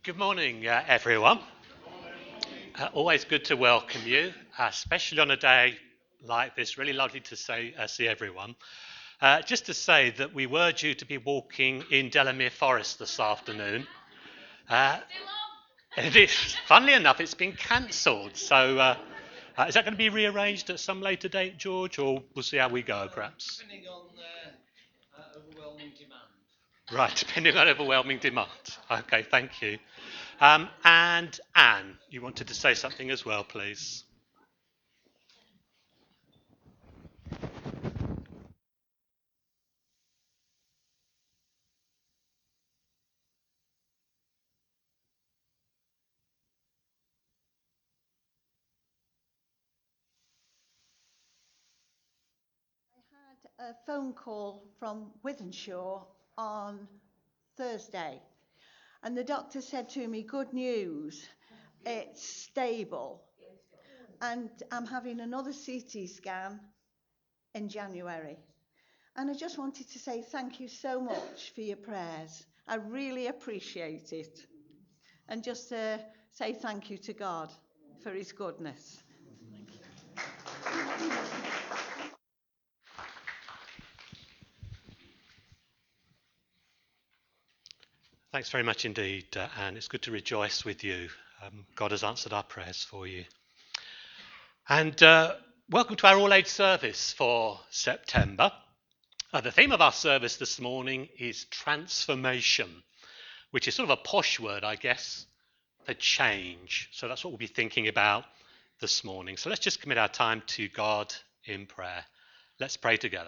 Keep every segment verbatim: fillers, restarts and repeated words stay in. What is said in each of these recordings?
Good morning, uh, everyone. Uh, always good to welcome you, uh, especially on a day like this. Really lovely to say, uh, see everyone. Uh, just to say that we were due to be walking in Delamere Forest this afternoon. Uh, and it's, funnily enough, it's been cancelled. So uh, uh, is that going to be rearranged at some later date, George, or we'll see how we go, perhaps? Depending on uh, uh, overwhelming demand. Right, depending on overwhelming demand. Okay, thank you. Um, and Anne, you wanted to say something as well, please. I had a phone call from Wythenshawe on Thursday, and the doctor said to me, good news, it's stable, and I'm having another C T scan in January. And I just wanted to say thank you so much for your prayers. I really appreciate it. And just to say thank you to God for his goodness. Thanks very much indeed, uh, Anne. It's good to rejoice with you. Um, God has answered our prayers for you. And uh, welcome to our all-age service for September. Uh, the theme of our service this morning is transformation, which is sort of a posh word, I guess, for change. So that's what we'll be thinking about this morning. So let's just commit our time to God in prayer. Let's pray together.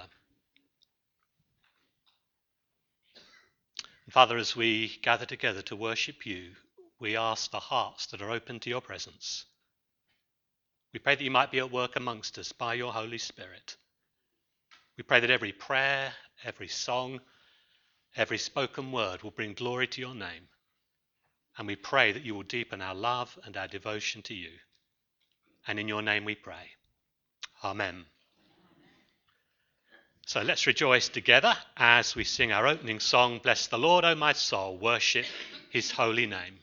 Father, as we gather together to worship you, we ask for hearts that are open to your presence. We pray that you might be at work amongst us by your Holy Spirit. We pray that every prayer, every song, every spoken word will bring glory to your name. And we pray that you will deepen our love and our devotion to you. And in your name we pray. Amen. So let's rejoice together as we sing our opening song, Bless the Lord, O my soul, worship his holy name.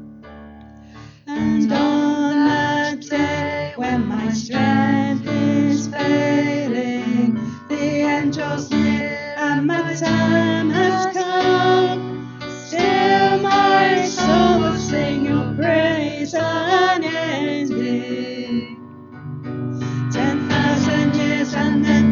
And on that day when my strength is and my time has come. Still my soul will sing your praise unending. Ten thousand years and then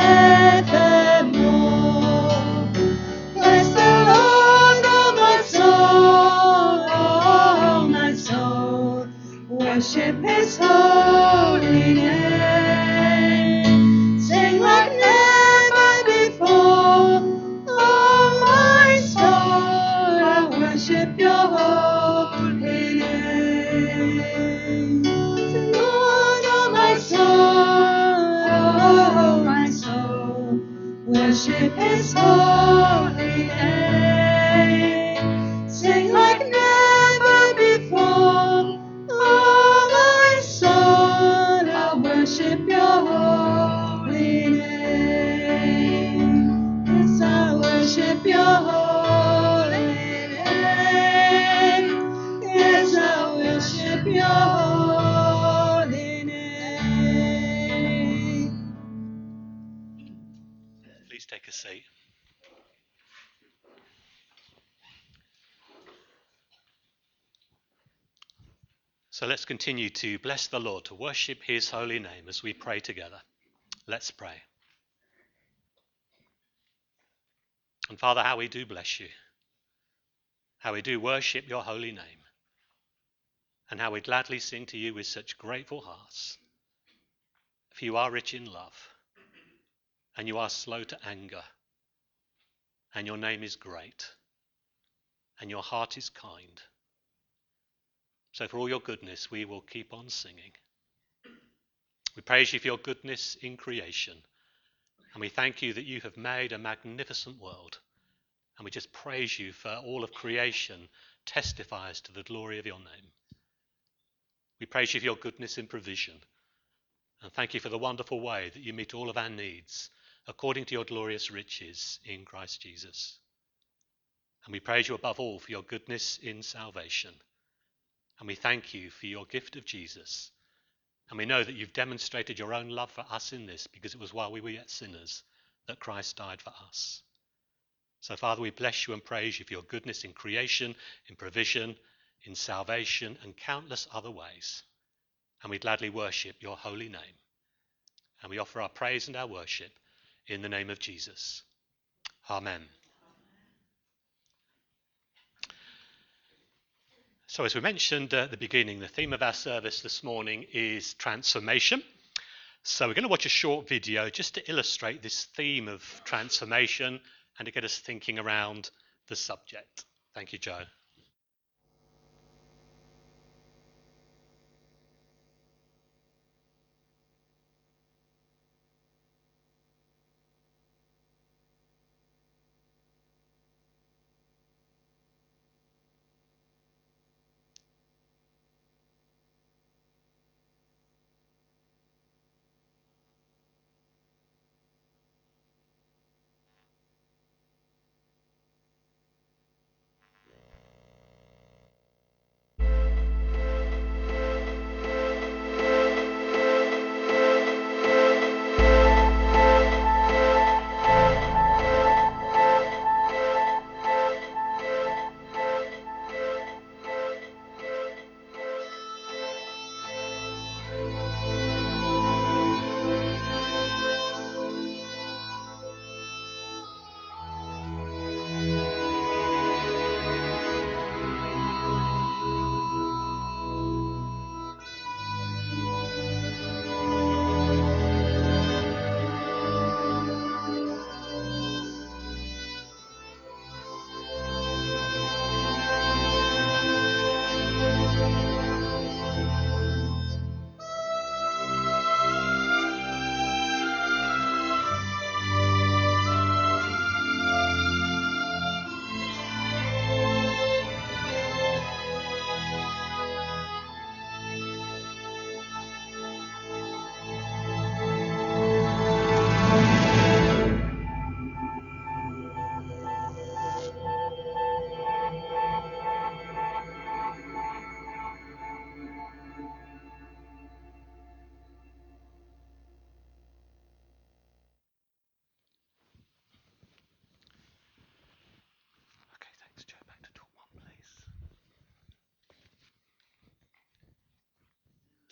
forevermore. Bless the Lord, oh my soul, oh my soul. Worship His holy name. Sing like never before. Oh my soul, I worship your holy name. Sing, Lord, oh my soul, oh my soul. Worship His holy name. Sing like never before. Oh my soul, I worship your holy name. Yes, I worship your holy name. Yes, I worship your holy name. Please take a seat. So let's continue to bless the Lord, to worship His holy name as we pray together. Let's pray. And Father, how we do bless you, how we do worship your holy name, and how we gladly sing to you with such grateful hearts. For you are rich in love, and you are slow to anger, and your name is great, and your heart is kind. So for all your goodness, we will keep on singing. We praise you for your goodness in creation, and we thank you that you have made a magnificent world, and we just praise you for all of creation testifies to the glory of your name. We praise you for your goodness in provision, and thank you for the wonderful way that you meet all of our needs according to your glorious riches in Christ Jesus. And we praise you above all for your goodness in salvation. And we thank you for your gift of Jesus. And we know that you've demonstrated your own love for us in this, because it was while we were yet sinners that Christ died for us. So, Father, we bless you and praise you for your goodness in creation, in provision, in salvation, and countless other ways. And we gladly worship your holy name. And we offer our praise and our worship in the name of Jesus. Amen. So as we mentioned at the beginning, the theme of our service this morning is transformation. So we're going to watch a short video just to illustrate this theme of transformation and to get us thinking around the subject. Thank you, Joe.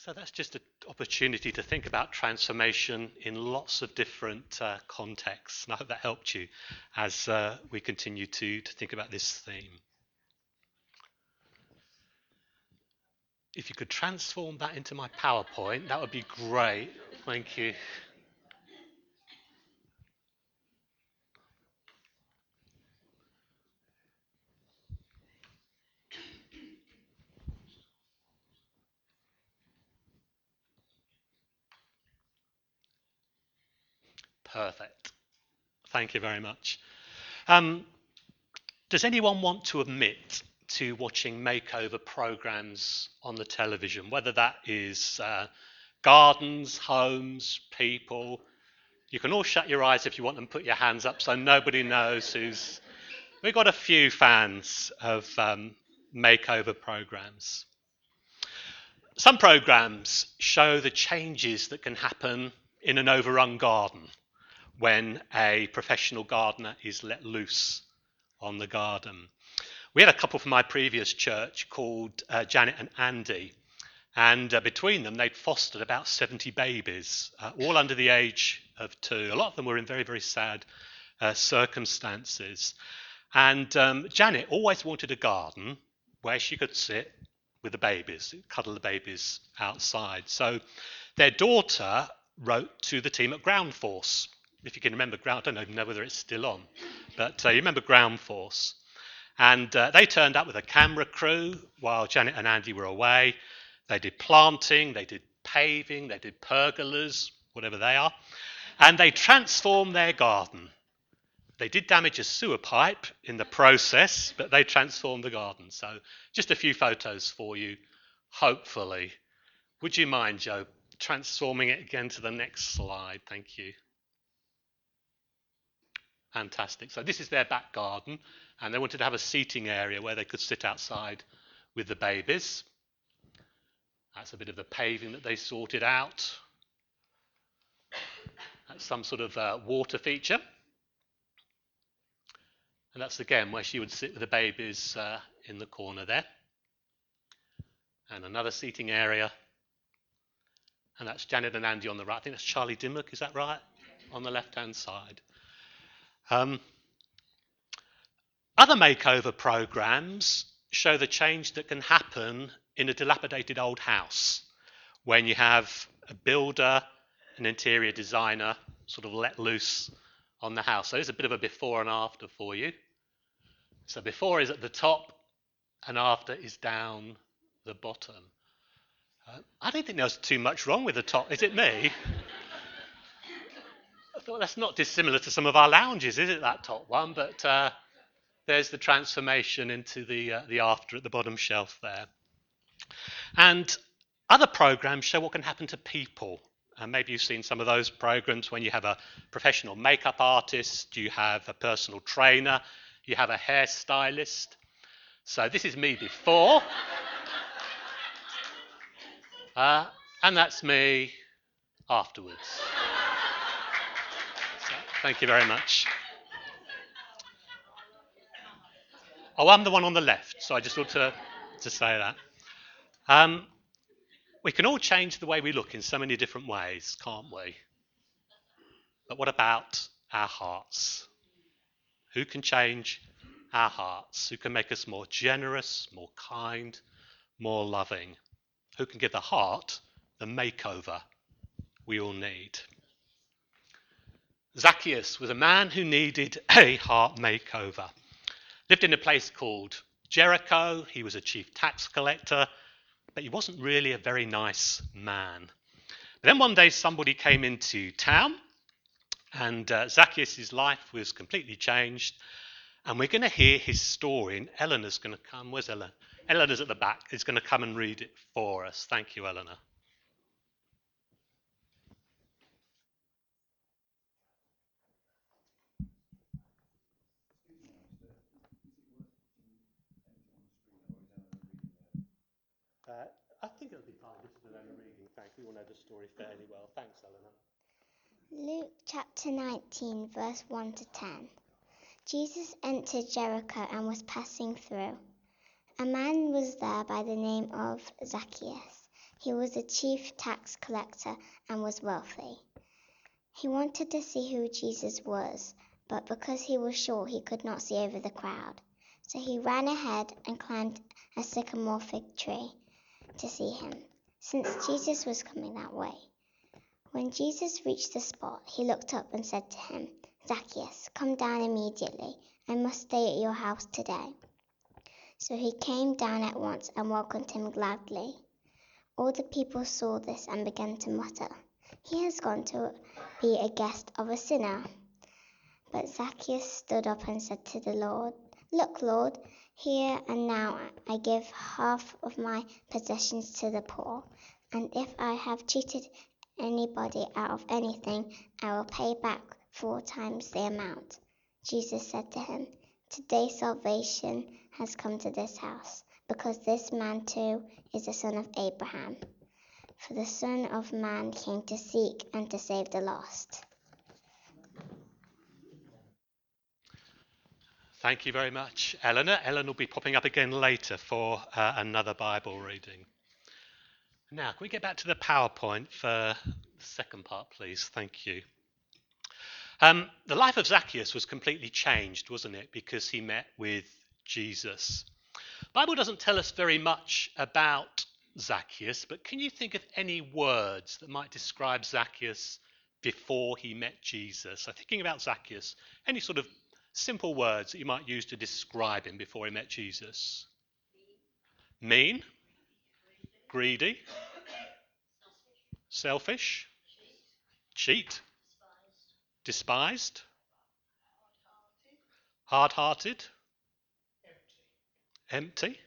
So that's just an opportunity to think about transformation in lots of different uh, contexts. And I hope that helped you as uh, we continue to, to think about this theme. If you could transform that into my PowerPoint, that would be great. Thank you. Perfect. Thank you very much. Um, does anyone want to admit to watching makeover programs on the television, whether that is uh, gardens, homes, people? You can all shut your eyes if you want and put your hands up so nobody knows who's... We've got a few fans of um, makeover programs. Some programs show the changes that can happen in an overrun garden when a professional gardener is let loose on the garden. We had a couple from my previous church called uh, Janet and Andy, and uh, between them they'd fostered about seventy babies, uh, all under the age of two. A lot of them were in very, very sad uh, circumstances. And um, Janet always wanted a garden where she could sit with the babies, cuddle the babies outside. So their daughter wrote to the team at Ground Force. If you can remember Ground, I don't even know whether it's still on, but uh, you remember Ground Force. And uh, they turned up with a camera crew while Janet and Andy were away. They did planting, they did paving, they did pergolas, whatever they are, and they transformed their garden. They did damage a sewer pipe in the process, but they transformed the garden. So just a few photos for you, hopefully. Would you mind, Joe, transforming it again to the next slide? Thank you. Fantastic. So this is their back garden, and they wanted to have a seating area where they could sit outside with the babies. That's a bit of the paving that they sorted out. That's some sort of uh, water feature. And that's again where she would sit with the babies uh, in the corner there. And another seating area. And that's Janet and Andy on the right. I think that's Charlie Dimmock, is that right? On the left-hand side. Um, other makeover programs show the change that can happen in a dilapidated old house when you have a builder, an interior designer sort of let loose on the house. So there's a bit of a before and after for you. So before is at the top and after is down the bottom. Uh, I don't think there's too much wrong with the top. Is it me? I thought that's not dissimilar to some of our lounges, is it, that top one? But uh, there's the transformation into the, uh, the after at the bottom shelf there. And other programs show what can happen to people. And maybe you've seen some of those programs when you have a professional makeup artist, you have a personal trainer, you have a hairstylist. So this is me before. uh, and that's me afterwards. So, thank you very much. Oh, I'm the one on the left, so I just ought to, to say that. Um, we can all change the way we look in so many different ways, can't we? But what about our hearts? Who can change our hearts? Who can make us more generous, more kind, more loving? Who can give the heart the makeover we all need? Zacchaeus was a man who needed a heart makeover. Lived in a place called Jericho. He was a chief tax collector, but he wasn't really a very nice man. But then one day somebody came into town, and uh, Zacchaeus' life was completely changed. And we're going to hear his story, and Eleanor's going to come. Where's Eleanor? Eleanor's at the back. Is going to come and read it for us. Thank you, Eleanor. Uh, I think it'll be fine just with Eleanor reading. Thank you. We all know the story fairly well. Thanks, Eleanor. Luke chapter nineteen, verse one to ten. Jesus entered Jericho and was passing through. A man was there by the name of Zacchaeus. He was a chief tax collector and was wealthy. He wanted to see who Jesus was, but because he was short, he could not see over the crowd. So he ran ahead and climbed a sycamore fig tree to see him, since Jesus was coming that way. When Jesus reached the spot, he looked up and said to him, "Zacchaeus, come down immediately. I must stay at your house today." So he came down at once and welcomed him gladly. All the people saw this and began to mutter, "He has gone to be a guest of a sinner." But Zacchaeus stood up and said to the Lord, "Look, Lord, here and now I give half of my possessions to the poor, and if I have cheated anybody out of anything, I will pay back four times the amount." Jesus said to him, "Today salvation has come to this house, because this man too is a son of Abraham. For the Son of Man came to seek and to save the lost." Thank you very much, Eleanor. Ellen will be popping up again later for uh, another Bible reading. Now, can we get back to the PowerPoint for the second part, please? Thank you. Um, the life of Zacchaeus was completely changed, wasn't it? Because he met with Jesus. The Bible doesn't tell us very much about Zacchaeus, but can you think of any words that might describe Zacchaeus before he met Jesus? So thinking about Zacchaeus, any sort of simple words that you might use to describe him before he met Jesus? Mean, greedy, selfish, cheat, despised, hard-hearted, empty.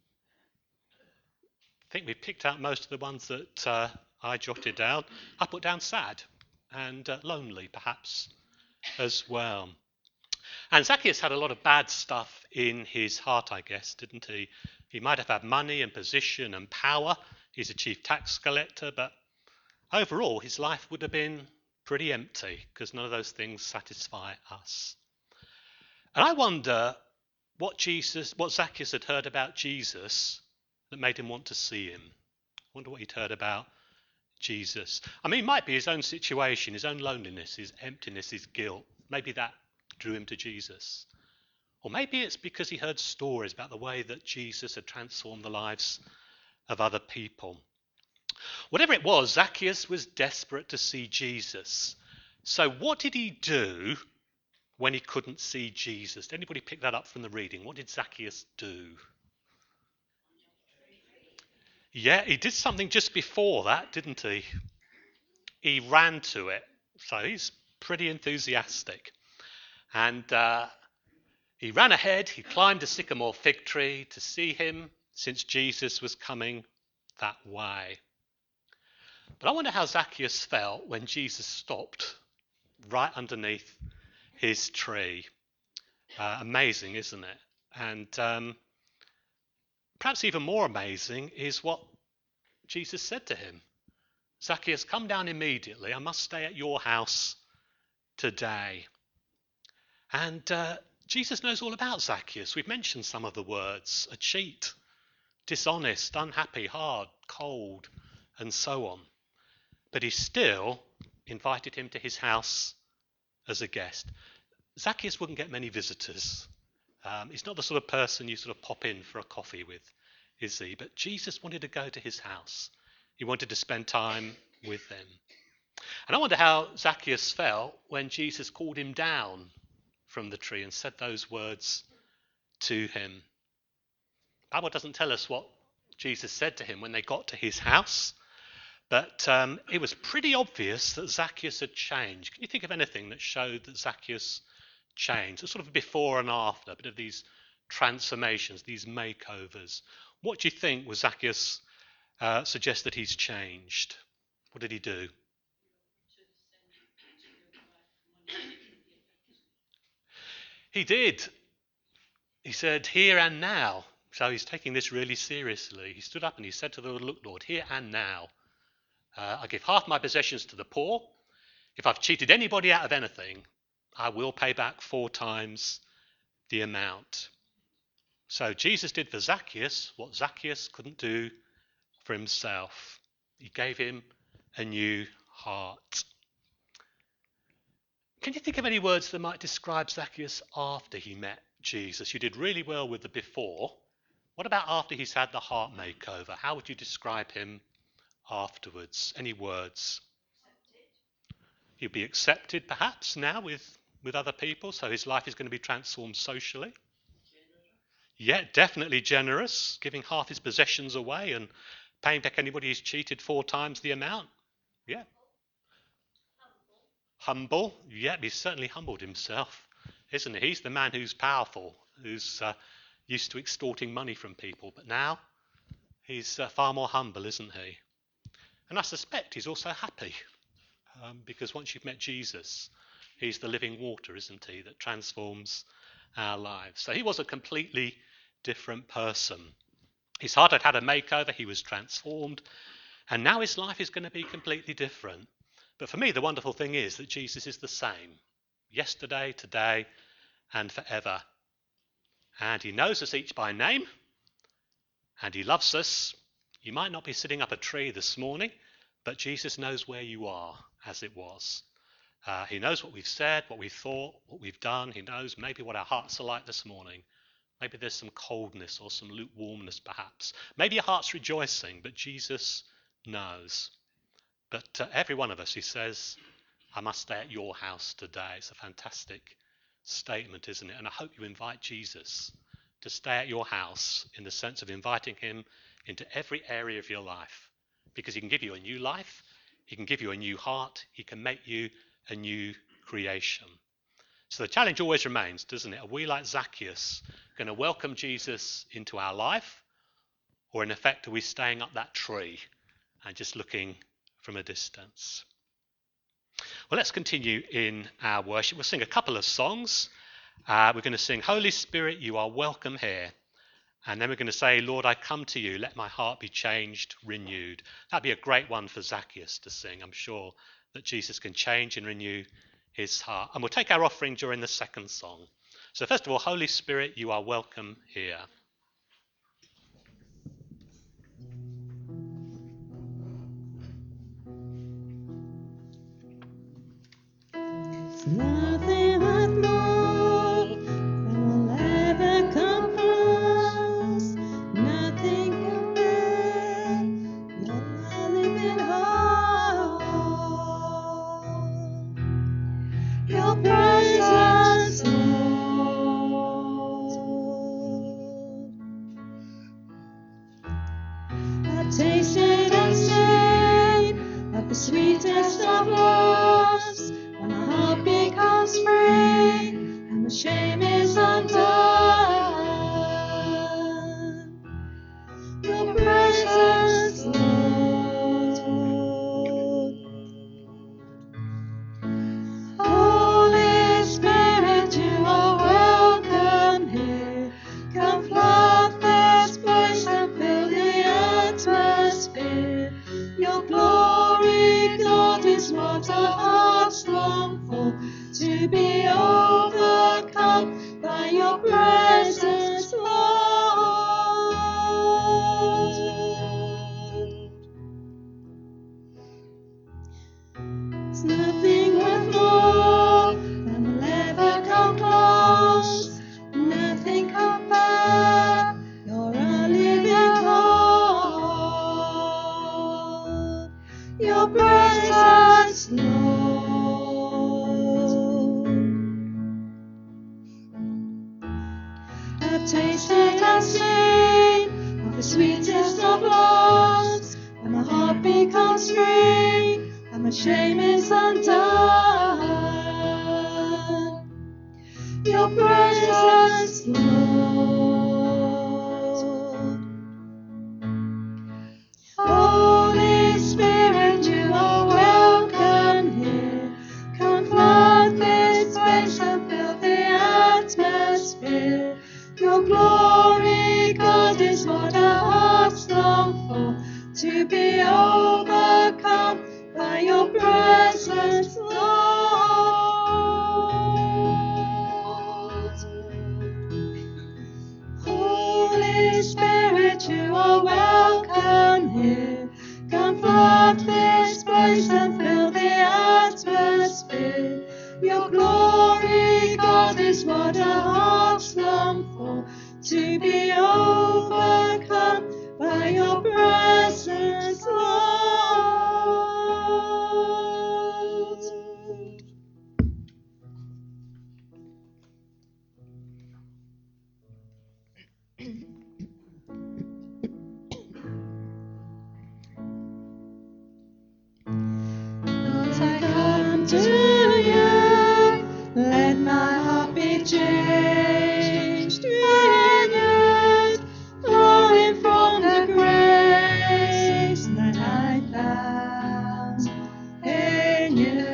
I think we picked out most of the ones that uh, I jotted down. I put down sad and uh, lonely, perhaps, as well. And Zacchaeus had a lot of bad stuff in his heart, I guess, didn't he? He might have had money and position and power. He's a chief tax collector, but overall his life would have been pretty empty because none of those things satisfy us. And I wonder what Jesus, what Zacchaeus had heard about Jesus that made him want to see him. I wonder what he'd heard about Jesus. I mean, it might be his own situation, his own loneliness, his emptiness, his guilt. Maybe that drew him to Jesus. Or maybe it's because he heard stories about the way that Jesus had transformed the lives of other people. Whatever it was, Zacchaeus was desperate to see Jesus. So what did he do when he couldn't see Jesus? Did anybody pick that up from the reading? What did Zacchaeus do? Yeah, he did something just before that, didn't he? He ran to it. So he's pretty enthusiastic. And uh, he ran ahead, he climbed a sycamore fig tree to see him, since Jesus was coming that way. But I wonder how Zacchaeus felt when Jesus stopped right underneath his tree. Uh, amazing, isn't it? And um, perhaps even more amazing is what Jesus said to him. "Zacchaeus, come down immediately. I must stay at your house today." And uh, Jesus knows all about Zacchaeus. We've mentioned some of the words: a cheat, dishonest, unhappy, hard, cold, and so on. But he still invited him to his house as a guest. Zacchaeus wouldn't get many visitors. Um, he's not the sort of person you sort of pop in for a coffee with, is he? But Jesus wanted to go to his house. He wanted to spend time with them. And I wonder how Zacchaeus felt when Jesus called him down from the tree and said those words to him. The Bible doesn't tell us what Jesus said to him when they got to his house, but um, it was pretty obvious that Zacchaeus had changed. Can you think of anything that showed that Zacchaeus changed? A sort of before and after, a bit of these transformations, these makeovers. What do you think was Zacchaeus uh, suggest that he's changed? What did he do? He did. He said, "Here and now." So he's taking this really seriously. He stood up and he said to the Lord, "Look, Lord, here and now, uh, I give half my possessions to the poor. If I've cheated anybody out of anything, I will pay back four times the amount." So Jesus did for Zacchaeus what Zacchaeus couldn't do for himself. He gave him a new heart. Can you think of any words that might describe Zacchaeus after he met Jesus? You did really well with the before. What about after he's had the heart makeover? How would you describe him afterwards? Any words? He'll be accepted perhaps now with, with other people, so his life is going to be transformed socially. Yeah, definitely generous, giving half his possessions away and paying back anybody who's cheated four times the amount. Yeah. Humble. Yeah, he's certainly humbled himself, isn't he? He's the man who's powerful, who's uh, used to extorting money from people, but now he's uh, far more humble, isn't he? And I suspect he's also happy, um, because once you've met Jesus, he's the living water, isn't he, that transforms our lives. So he was a completely different person. His heart had had a makeover, he was transformed, and now his life is going to be completely different. But for me, the wonderful thing is that Jesus is the same, yesterday, today, and forever. And he knows us each by name, and he loves us. You might not be sitting up a tree this morning, but Jesus knows where you are, as it was. Uh, he knows what we've said, what we've thought, what we've done. He knows maybe what our hearts are like this morning. Maybe there's some coldness or some lukewarmness, perhaps. Maybe your heart's rejoicing, but Jesus knows. But uh, every one of us, he says, I must stay at your house today. It's a fantastic statement, isn't it? And I hope you invite Jesus to stay at your house in the sense of inviting him into every area of your life, because he can give you a new life, he can give you a new heart, he can make you a new creation. So the challenge always remains, doesn't it? Are we, like Zacchaeus, going to welcome Jesus into our life, or in effect are we staying up that tree and just looking from a distance? Well, let's continue in our worship. We'll sing a couple of songs. Uh, we're going to sing, Holy Spirit, you are welcome here. And then we're going to say, Lord, I come to you. Let my heart be changed, renewed. That'd be a great one for Zacchaeus to sing. I'm sure that Jesus can change and renew his heart. And we'll take our offering during the second song. So first of all, Holy Spirit, you are welcome here. Nothing but more that will ever come close. Nothing compared. You're living hope. Your presence, Lord. I've tasted and seen of the sweetest of loves. When my heart becomes free and the shame is undone, your presence, Lord. Holy Spirit, you are welcome here. Come flood this place and fill the atmosphere. Your glory, God, is what our hearts long for, to be overcome by your presence, Lord. There's nothing worth more than will ever come close. Nothing compared. You're a living hope. Your presence, Lord. I've tasted and seen of the sweetest of loves. When my heart becomes free and my shame is undone, your presence, Lord. Holy Spirit, you are welcome here. Come flood this place and fill the atmosphere. Your glory, God, is what our hearts long for, to be overcome by your presence, Lord. Holy Spirit, you are welcome here. Come flood Lord, our hearts long for, to be overcome by your presence, Lord. Lord, I come to you, let my heart be changed, renewed, flowing from the grace that I found in you.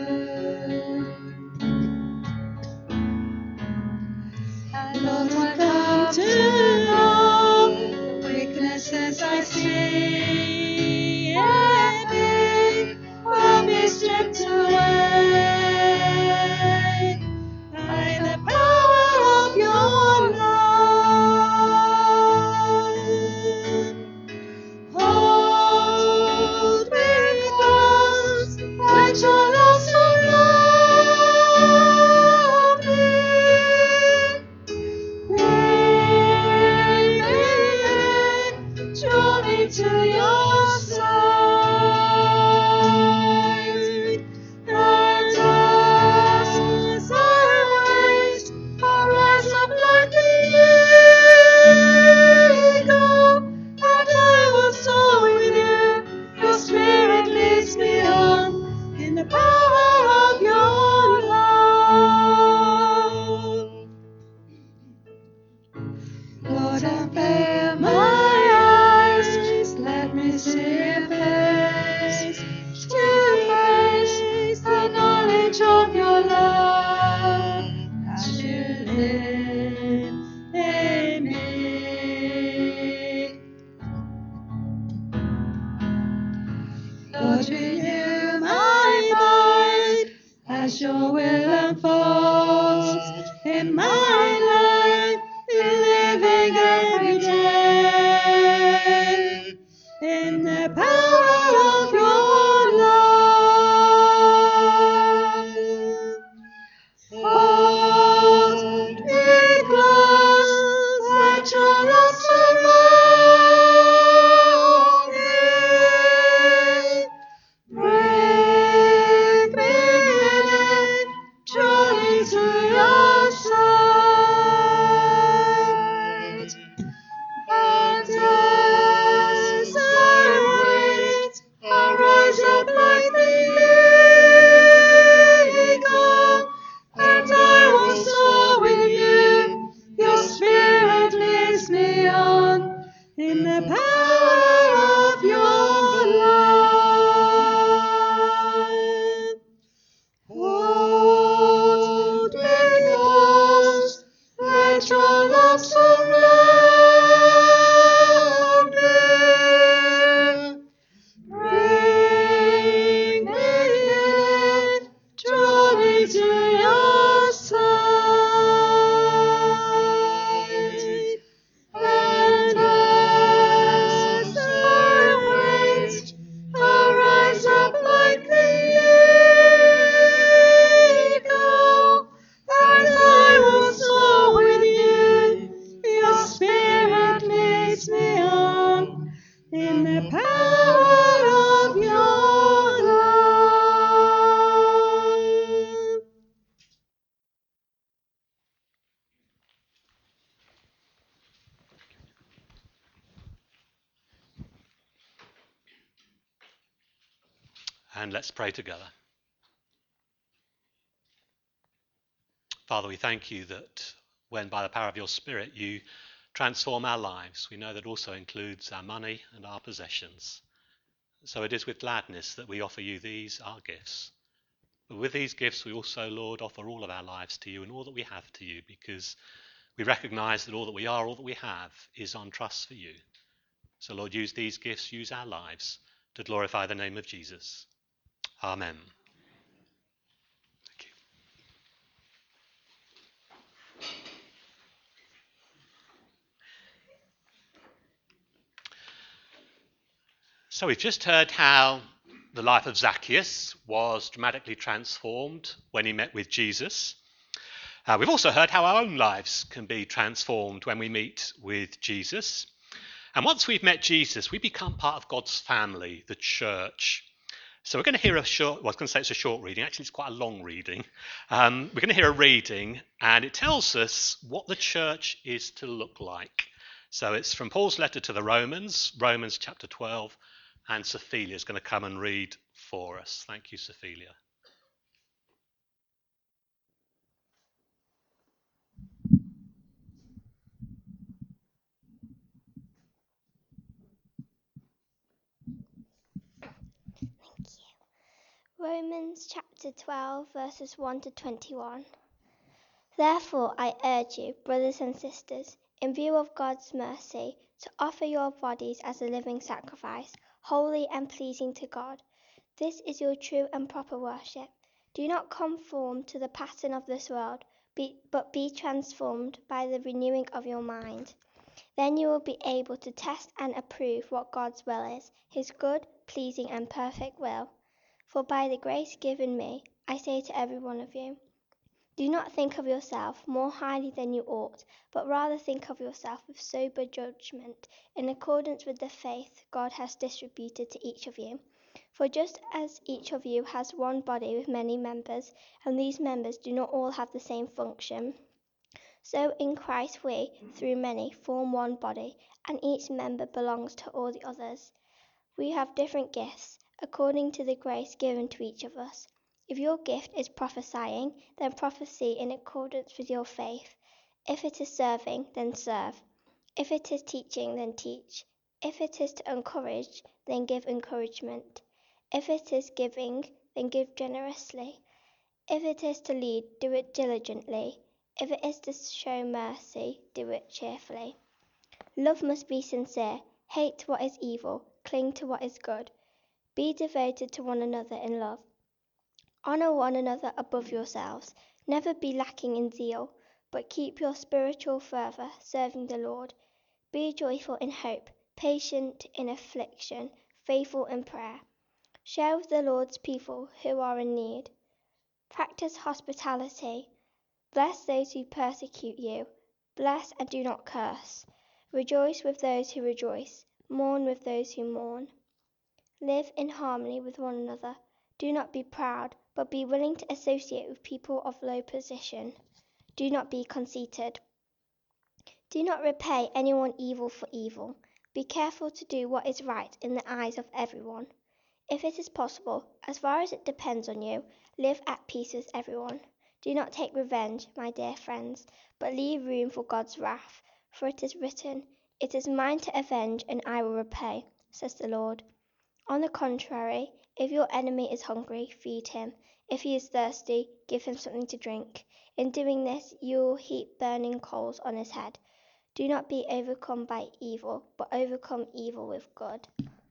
And Lord, I come to know the weaknesses I see in me will be stripped away by the power of your love. Hold me close, let your love surround me. Bring me in, draw me to your side. And as I wait, I'll rise up like the eagle, and I will soar with you. Your spirit leads me on in the power of your love. Lord, unveil my eyes, let me see your face, to face the knowledge of your love as you live in me. Lord, renew my mind as your will unfolds in my life, living every day in the power of your love. Hold me close, let your love surround me. Bring me in, draw me to your side. And as I wait, I'll rise up like the eagle, and I will soar with you. Your spirit leads me on in the power of your love. Hold me close, let your love surround me. Bring me in, draw me to your side. And as I wait, I'll rise up like the eagle, and I will soar with you. Your spirit leads me on in the power of your love. And let's pray together. Father, we thank you that when by the power of your Spirit you transform our lives, we know that also includes our money and our possessions. So it is with gladness that we offer you these, our gifts. But with these gifts we also, Lord, offer all of our lives to you and all that we have to you, because we recognize that all that we are, all that we have, is on trust for you. So Lord, use these gifts, use our lives to glorify the name of Jesus. Amen. Thank you. So we've just heard how the life of Zacchaeus was dramatically transformed when he met with Jesus. Uh, we've also heard how our own lives can be transformed when we meet with Jesus. And once we've met Jesus, we become part of God's family, the church. So we're going to hear a short, well, I was going to say it's a short reading. Actually, it's quite a long reading. Um, we're going to hear a reading, and it tells us what the church is to look like. So it's from Paul's letter to the Romans, Romans chapter twelve, and Sophia is going to come and read for us. Thank you, Sophia. Romans chapter twelve, verses one to twenty-one. Therefore, I urge you, brothers and sisters, in view of God's mercy, to offer your bodies as a living sacrifice, holy and pleasing to God. This is your true and proper worship. Do not conform to the pattern of this world, be, but be transformed by the renewing of your mind. Then you will be able to test and approve what God's will is, his good, pleasing and perfect will. For by the grace given me, I say to every one of you, do not think of yourself more highly than you ought, but rather think of yourself with sober judgment, in accordance with the faith God has distributed to each of you. For just as each of you has one body with many members, and these members do not all have the same function, so in Christ we, through many, form one body, and each member belongs to all the others. We have different gifts, according to the grace given to each of us. If your gift is prophesying, then prophesy in accordance with your faith. If it is serving, then serve. If it is teaching, then teach. If it is to encourage, then give encouragement. If it is giving, then give generously. If it is to lead, do it diligently. If it is to show mercy, do it cheerfully. Love must be sincere. Hate what is evil. Cling to what is good. Be devoted to one another in love. Honor one another above yourselves. Never be lacking in zeal, but keep your spiritual fervor, serving the Lord. Be joyful in hope, patient in affliction, faithful in prayer. Share with the Lord's people who are in need. Practice hospitality. Bless those who persecute you. Bless and do not curse. Rejoice with those who rejoice. Mourn with those who mourn. Live in harmony with one another. Do not be proud, but be willing to associate with people of low position. Do not be conceited. Do not repay anyone evil for evil. Be careful to do what is right in the eyes of everyone. If it is possible, as far as it depends on you, live at peace with everyone. Do not take revenge, my dear friends, but leave room for God's wrath. For it is written, "It is mine to avenge, and I will repay," says the Lord. On the contrary, if your enemy is hungry, feed him. If he is thirsty, give him something to drink. In doing this, you will heap burning coals on his head. Do not be overcome by evil, but overcome evil with good.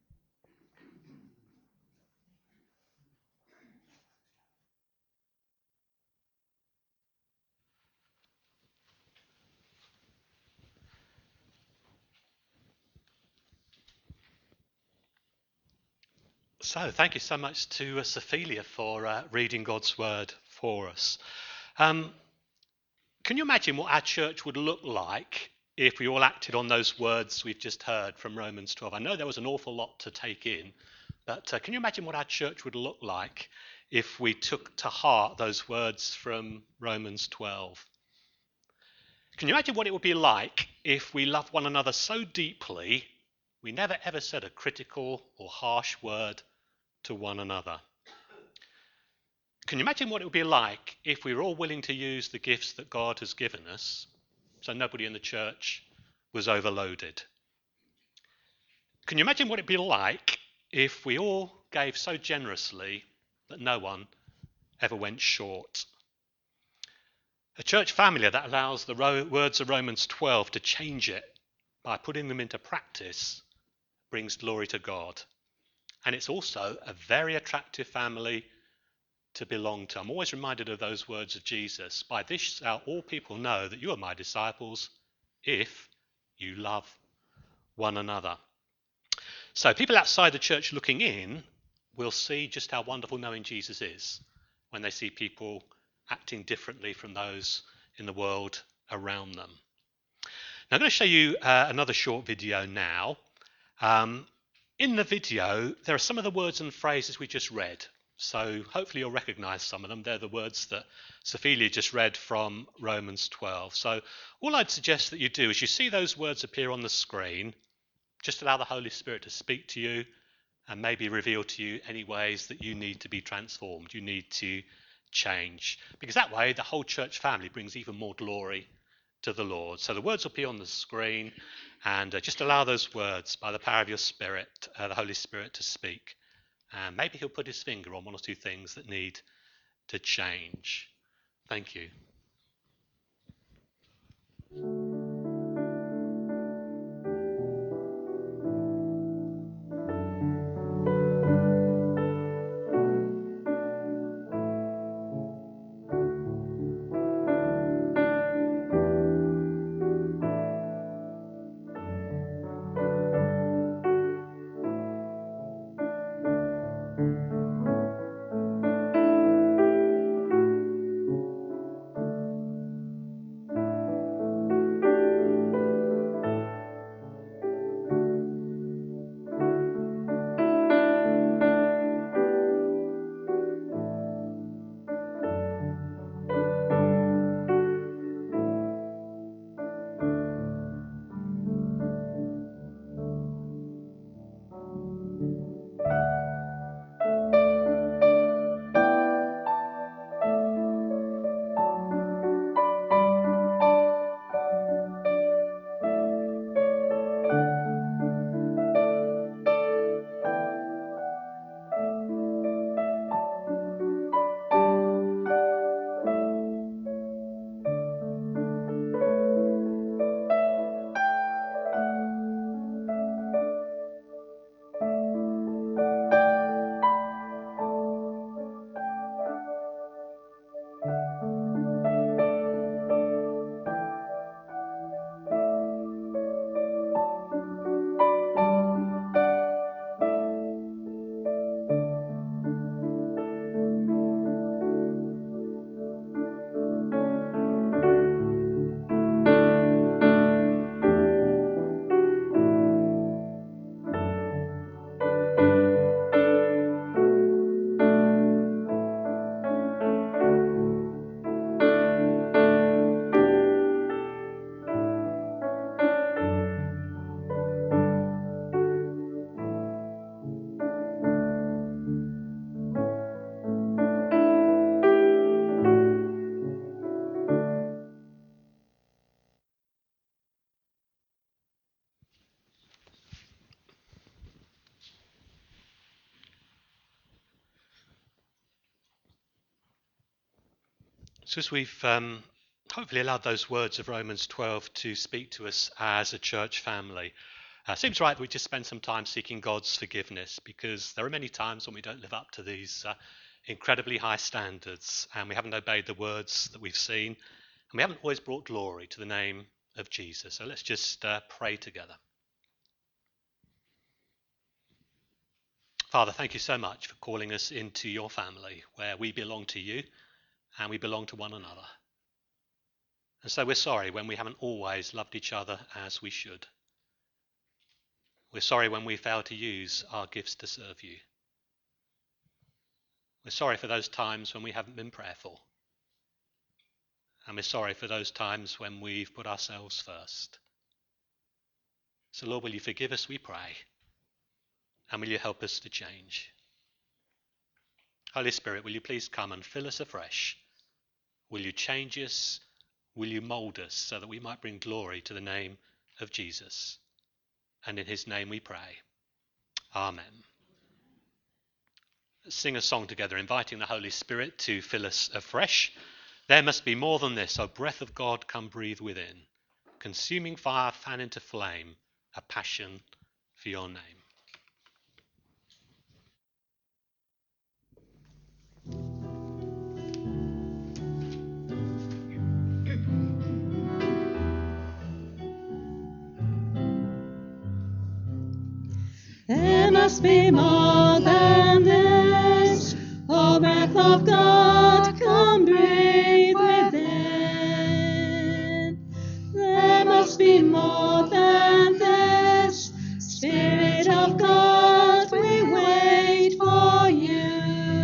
So thank you so much to uh, Sophia for uh, reading God's word for us. Um, can you imagine what our church would look like if we all acted on those words we've just heard from Romans twelve? I know there was an awful lot to take in, but uh, can you imagine what our church would look like if we took to heart those words from Romans twelve? Can you imagine what it would be like if we loved one another so deeply we never ever said a critical or harsh word to one another? Can you imagine what it would be like if we were all willing to use the gifts that God has given us so nobody in the church was overloaded? Can you imagine what it would be like if we all gave so generously that no one ever went short? A church family that allows the ro- words of Romans twelve to change it by putting them into practice brings glory to God. And it's also a very attractive family to belong to. I'm always reminded of those words of Jesus. By this shall all people know that you are my disciples, if you love one another. So people outside the church looking in will see just how wonderful knowing Jesus is when they see people acting differently from those in the world around them. Now, I'm going to show you uh, another short video now. Um, in the video, there are some of the words and phrases we just read. So hopefully you'll recognize some of them. They're the words that Sophia just read from Romans twelve. So all I'd suggest that you do is you see those words appear on the screen, just allow the Holy Spirit to speak to you and maybe reveal to you any ways that you need to be transformed, you need to change. Because that way the whole church family brings even more glory to the Lord. So the words will be on the screen, and uh, just allow those words by the power of your Spirit, uh, the Holy Spirit, to speak. And maybe he'll put his finger on one or two things that need to change. Thank you. So as we've um, hopefully allowed those words of Romans twelve to speak to us as a church family, uh, seems right that we just spend some time seeking God's forgiveness, because there are many times when we don't live up to these uh, incredibly high standards, and we haven't obeyed the words that we've seen, and we haven't always brought glory to the name of Jesus. So let's just uh, pray together. Father, thank you so much for calling us into your family, where we belong to you and we belong to one another. And so we're sorry when we haven't always loved each other as we should. We're sorry when we fail to use our gifts to serve you. We're sorry for those times when we haven't been prayerful. And we're sorry for those times when we've put ourselves first. So Lord, will you forgive us, we pray, and will you help us to change? Holy Spirit, will you please come and fill us afresh? Will you change us? Will you mould us so that we might bring glory to the name of Jesus? And in his name we pray. Amen. Let's sing a song together, inviting the Holy Spirit to fill us afresh. There must be more than this. O breath of God, come breathe within. Consuming fire, fan into flame, a passion for your name. There must be more than this. O breath of God, come breathe within. more than this. Spirit of God, we wait for you.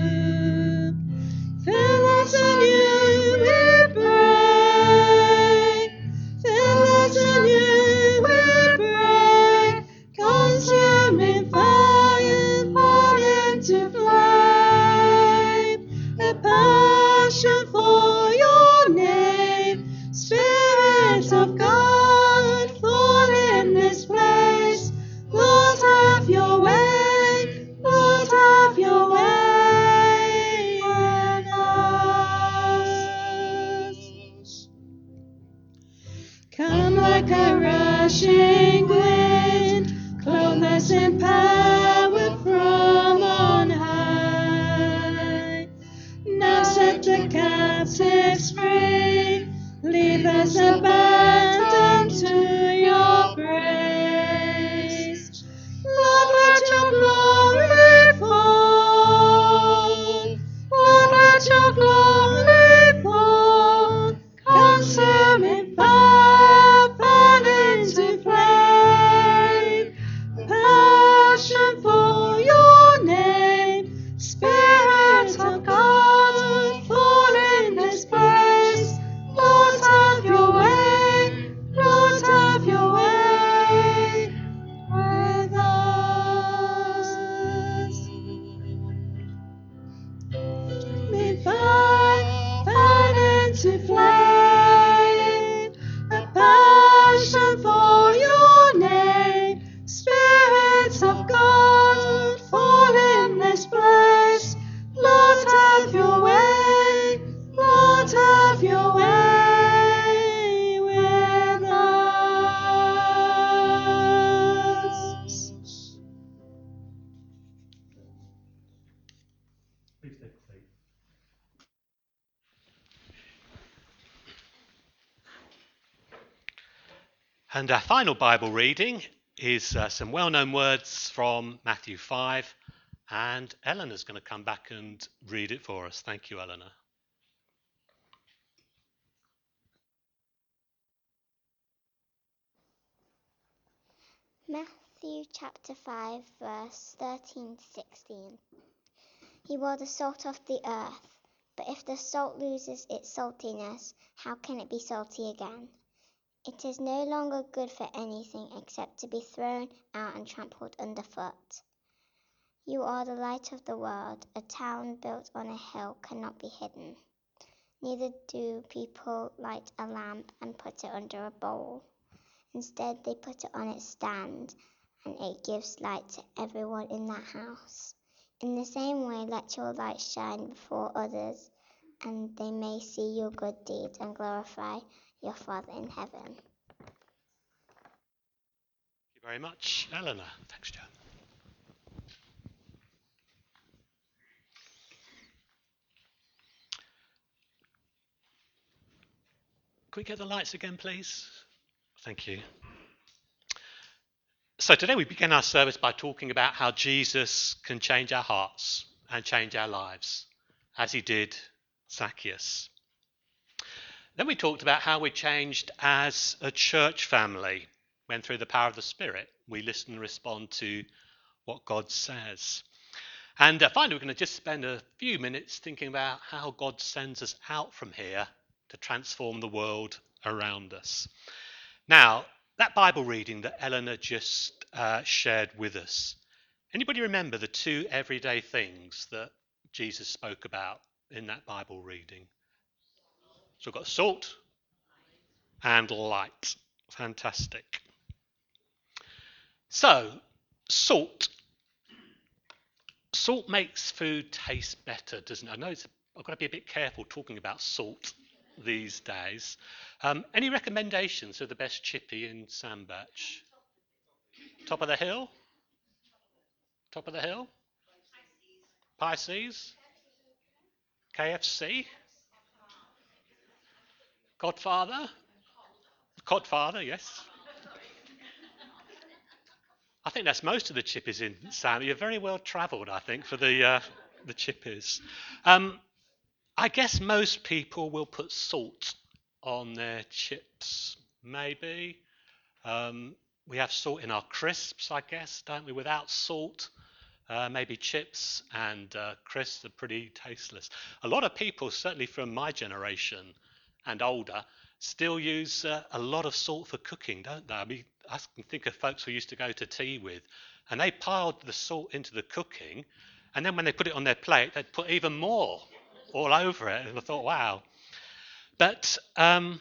Fill us anew, we pray. Fill us anew, we pray. Consuming fire, fall into flame. A passion for your name. Spirit of God, fall in this place. Lord, have your way. Lord, have your way with us. Come like a rushing wind, clothe us in power from on high. Now set the captives free, leave us abandoned to your grace. Lord, let your glory fall. Lord, let your glory fall. Consuming fire, burn into flame. Passion for your name. Spirit of God, fall in this place. Lord, have your way. Lord, have your way with us. May fire burn into flame. A passion for your name. Spirits of God, fall in this place. Lord, have your way. Lord, have your way with us. And our final Bible reading is uh, some well-known words from Matthew five, and Eleanor's going to come back and read it for us. Thank you, Eleanor. Matthew chapter five, verse thirteen to sixteen. You are the salt of the earth, but if the salt loses its saltiness, how can it be salty again? It is no longer good for anything except to be thrown out and trampled underfoot. You are the light of the world. A town built on a hill cannot be hidden. Neither do people light a lamp and put it under a bowl. Instead, they put it on its stand, and it gives light to everyone in that house. In the same way, let your light shine before others, and they may see your good deeds and glorify your Father in heaven. Thank you very much, Eleanor. Thanks, Joe. Can we get the lights again, please? Thank you. So today we begin our service by talking about how Jesus can change our hearts and change our lives, as he did Zacchaeus. Then we talked about how we changed as a church family when through the power of the Spirit we listen and respond to what God says. And uh, finally we're going to just spend a few minutes thinking about how God sends us out from here to transform the world around us. Now, that Bible reading that Eleanor just uh, shared with us, anybody remember the two everyday things that Jesus spoke about in that Bible reading? So we've got salt and light. Fantastic. So, salt. Salt makes food taste better, doesn't it? I know it's, I've got to be a bit careful talking about salt these days. Um, any recommendations of the best chippy in Sandbach? Top of the hill? Top of the hill? Pisces? K F C? Godfather? Codfather, yes. I think that's most of the chippies in Sam. You're very well travelled, I think, for the uh, the chippies. Um, I guess most people will put salt on their chips, maybe. Um, we have salt in our crisps, I guess, don't we? Without salt, uh, maybe chips and uh, crisps are pretty tasteless. A lot of people, certainly from my generation and older, still use uh, a lot of salt for cooking, don't they? I mean, I can think of folks we used to go to tea with, and they piled the salt into the cooking, and then when they put it on their plate, they'd put even more all over it. And I thought, wow. But um,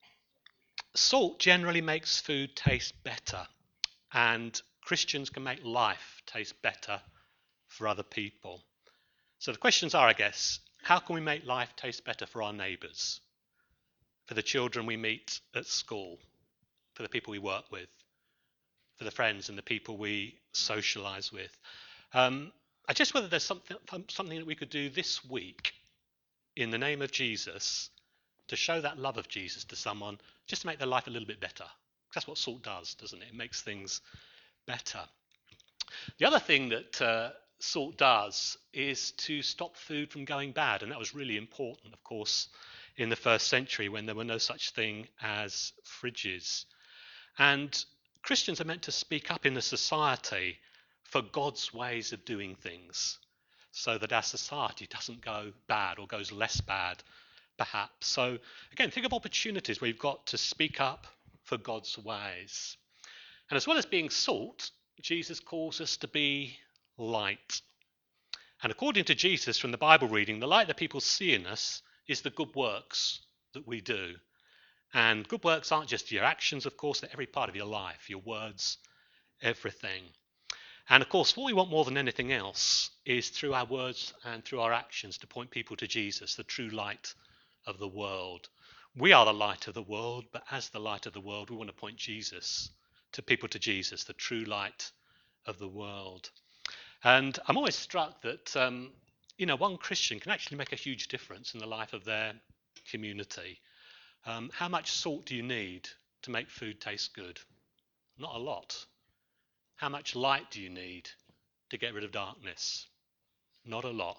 salt generally makes food taste better, and Christians can make life taste better for other people. So the questions are, I guess, how can we make life taste better for our neighbours, for the children we meet at school, for the people we work with, for the friends and the people we socialise with? Um, I just whether there's something something that we could do this week in the name of Jesus to show that love of Jesus to someone, just to make their life a little bit better. That's what salt does, doesn't it? It makes things better. The other thing that uh, salt does is to stop food from going bad, and that was really important, of course, in the first century when there were no such thing as fridges. And Christians are meant to speak up in the society for God's ways of doing things, so that our society doesn't go bad or goes less bad, perhaps. So again, think of opportunities where you've got to speak up for God's ways. And as well as being salt, Jesus calls us to be light. And according to Jesus from the Bible reading, the light that people see in us is the good works that we do. And good works aren't just your actions, of course, they're every part of your life, your words, everything. And of course, what we want more than anything else is through our words and through our actions to point people to Jesus, the true light of the world. We are the light of the world, but as the light of the world, we want to point Jesus to people to Jesus, the true light of the world. And I'm always struck that, um, you know, one Christian can actually make a huge difference in the life of their community. Um, how much salt do you need to make food taste good? Not a lot. How much light do you need to get rid of darkness? Not a lot.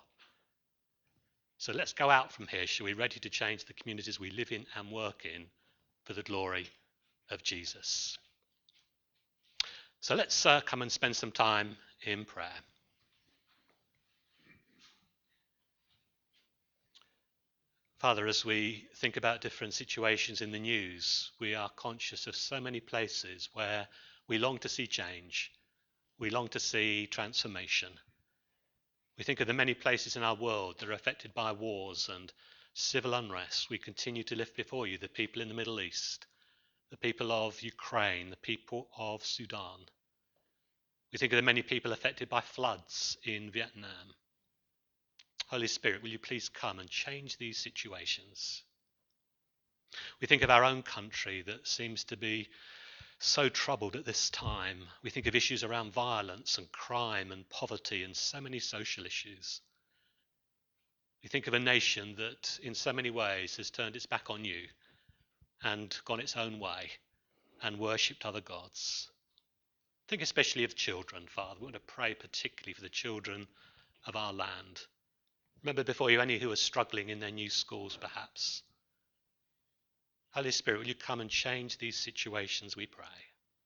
So let's go out from here, shall we, ready to change the communities we live in and work in for the glory of Jesus. So let's uh, come and spend some time in prayer. Father, as we think about different situations in the news, we are conscious of so many places where we long to see change. We long to see transformation. We think of the many places in our world that are affected by wars and civil unrest. We continue to lift before you the people in the Middle East, the people of Ukraine, the people of Sudan. We think of the many people affected by floods in Vietnam. Holy Spirit, will you please come and change these situations? We think of our own country that seems to be so troubled at this time. We think of issues around violence and crime and poverty and so many social issues. We think of a nation that in so many ways has turned its back on you and gone its own way and worshipped other gods. Think especially of children, Father. We want to pray particularly for the children of our land. Remember before you any who are struggling in their new schools, perhaps. Holy Spirit, will you come and change these situations, we pray.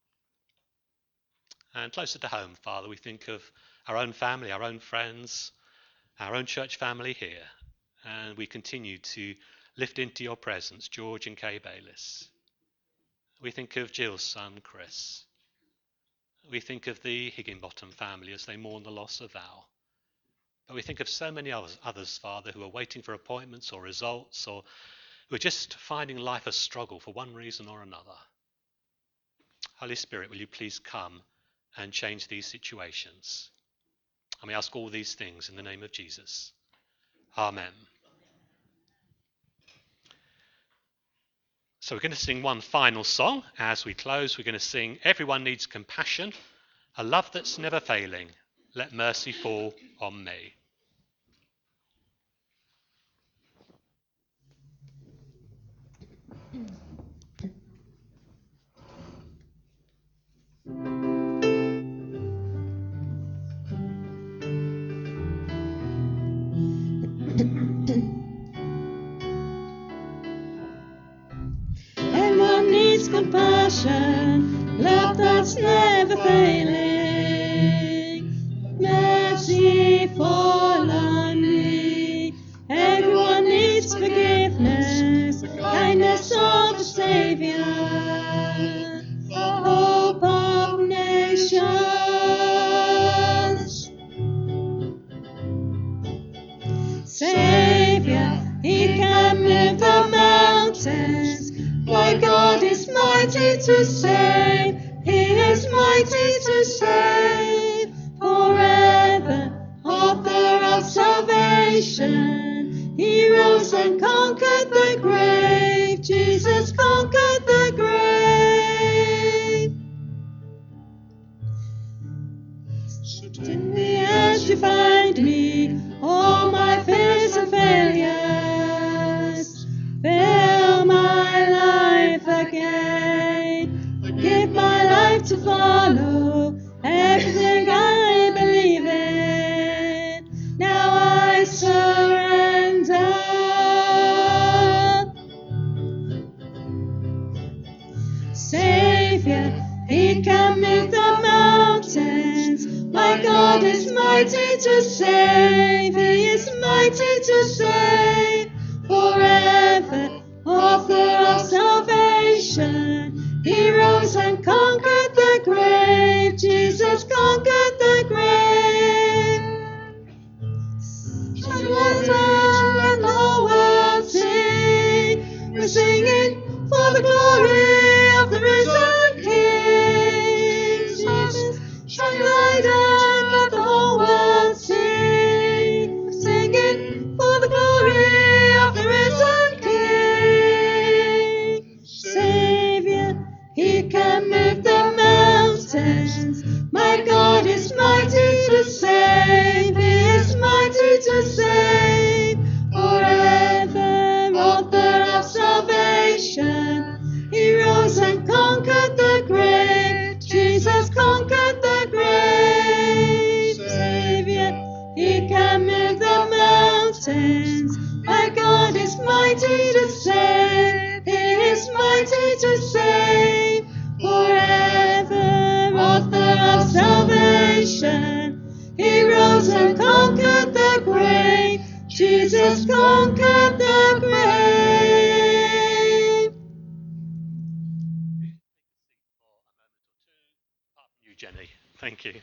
And closer to home, Father, we think of our own family, our own friends, our own church family here. And we continue to lift into your presence George and Kay Bayliss. We think of Jill's son, Chris. We think of the Higginbottom family as they mourn the loss of Val. But we think of so many others, Father, who are waiting for appointments or results, or who are just finding life a struggle for one reason or another. Holy Spirit, will you please come and change these situations? And we ask all these things in the name of Jesus. Amen. So we're going to sing one final song. As we close, we're going to sing Everyone Needs Compassion, a love that's never failing. Let mercy fall on me. Compassion, love that's never failing. Mercy fall on me. Everyone needs forgiveness, the kindness of the Saviour, the hope of nations. Saviour, He can move the mountains. My God is mighty to save. He is mighty to save. Forever, author of salvation. He rose and conquered the grave. Jesus conquered the grave. In the edge you find me, all my fears and failures. Fill my life again. I give my life to follow everything I believe in. Now I surrender. Savior, He can move the mountains. My God is mighty to save. He is mighty to save. Forever, author of salvation. He rose and conquered the grave. Jesus conquered the grave. Shall we let the whole world sing? We're singing for the glory of the risen King. Jesus, shine your light and let the whole world sing. We're singing for the glory of the risen King. Savior, He can move the mountains. My God is mighty to save. He is mighty to save. Forever, author of salvation. He rose and conquered the grave. Jesus conquered the grave. Savior, He can move the mountains. My God is mighty to save. He is mighty to save. Forever, author of salvation. He rose and conquered the grave. Jesus conquered the grave. You, Jenny. Thank you.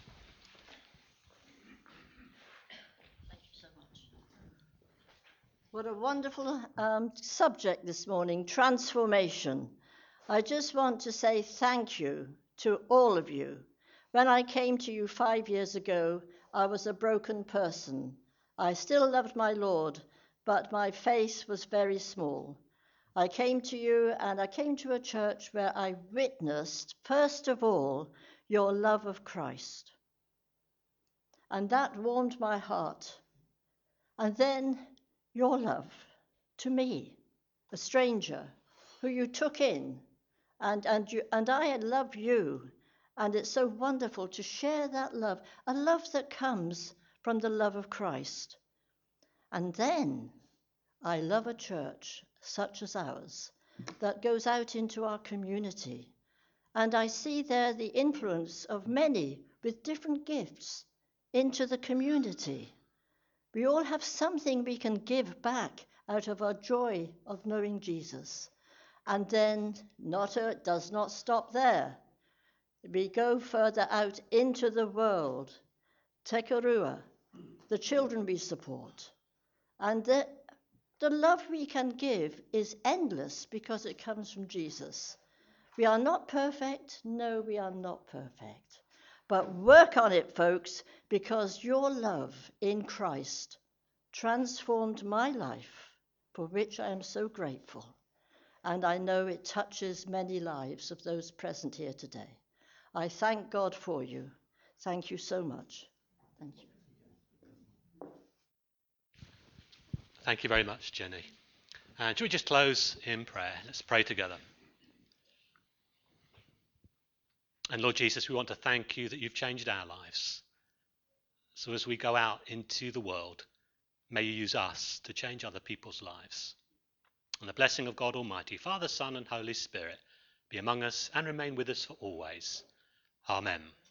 What a wonderful um, subject this morning, transformation. I just want to say thank you to all of you. When I came to you five years ago, I was a broken person. I still loved my Lord, but my faith was very small. I came to you and I came to a church where I witnessed, first of all, your love of Christ. And that warmed my heart. And then your love to me, a stranger, who you took in, and, and, you, and I love you. And it's so wonderful to share that love, a love that comes from the love of Christ. And then I love a church such as ours that goes out into our community. And I see there the influence of many with different gifts into the community. We all have something we can give back out of our joy of knowing Jesus. And then not a, it does not stop there. We go further out into the world. Te Korua, the children we support. And the, the love we can give is endless because it comes from Jesus. We are not perfect. No, we are not perfect. But work on it, folks, because your love in Christ transformed my life, for which I am so grateful. And I know it touches many lives of those present here today. I thank God for you. Thank you so much. Thank you. Thank you very much, Jenny. And should we just close in prayer? Let's pray together. And Lord Jesus, we want to thank you that you've changed our lives. So as we go out into the world, may you use us to change other people's lives. And the blessing of God Almighty, Father, Son, and Holy Spirit be among us and remain with us for always. Amen.